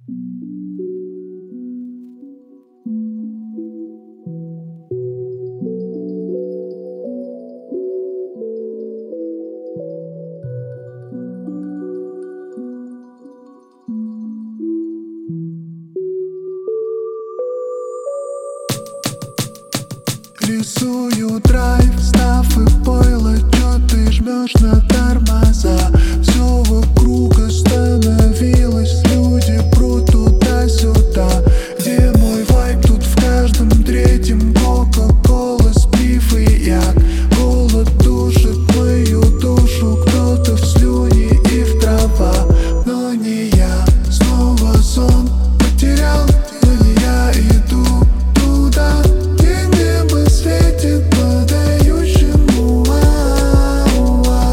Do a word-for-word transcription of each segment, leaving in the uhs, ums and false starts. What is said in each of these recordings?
Рисую драйв, став и пойло, чё ты жмешь на тормоза? Все вокруг остановилось, люди прут туда-сюда. Где мой вайб? Тут в каждом третьем кока-кола, сплив и яд. Голод душит мою душу, кто-то в слюни и в трава. Но не я, снова сон потерял, но не я иду туда. Светит подающему а-а-а.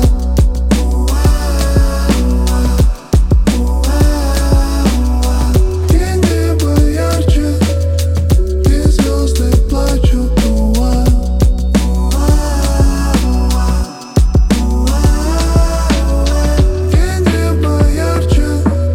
Где небо ярче, где звезды плачут. Где небо ярче.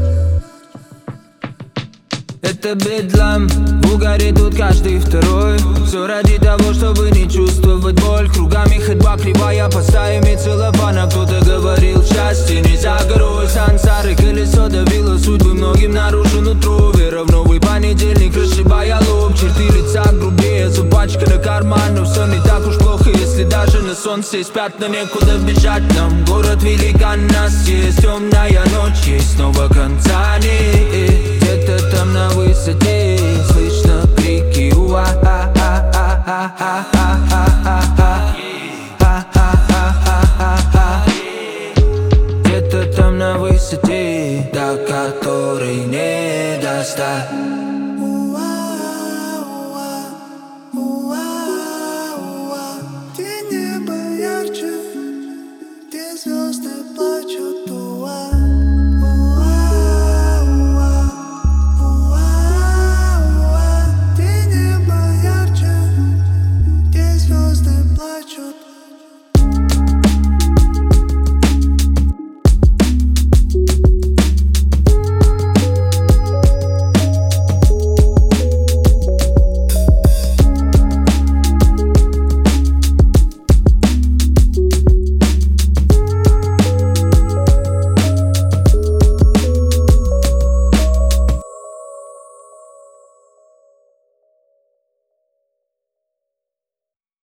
Это бедлам, в угаре тут каждый второй. Все ради того, чтобы не чувствовать боль. Кругами ходьба кривая по стаями целлофана. Кто-то говорил, счастье не за горой. Сансары колесо давило судьбы многим наружу нутро. Вера в новый понедельник, расшибая лоб. Черты лица грубее, запачканы карман. Но все не так уж плохо, если даже на солнце спят. Но некуда бежать нам, город великан нас. Есть темная ночь, есть снова конца нет. Где-то там на высоте слышно крики уа. Где-то там на высоте, до которой не достать.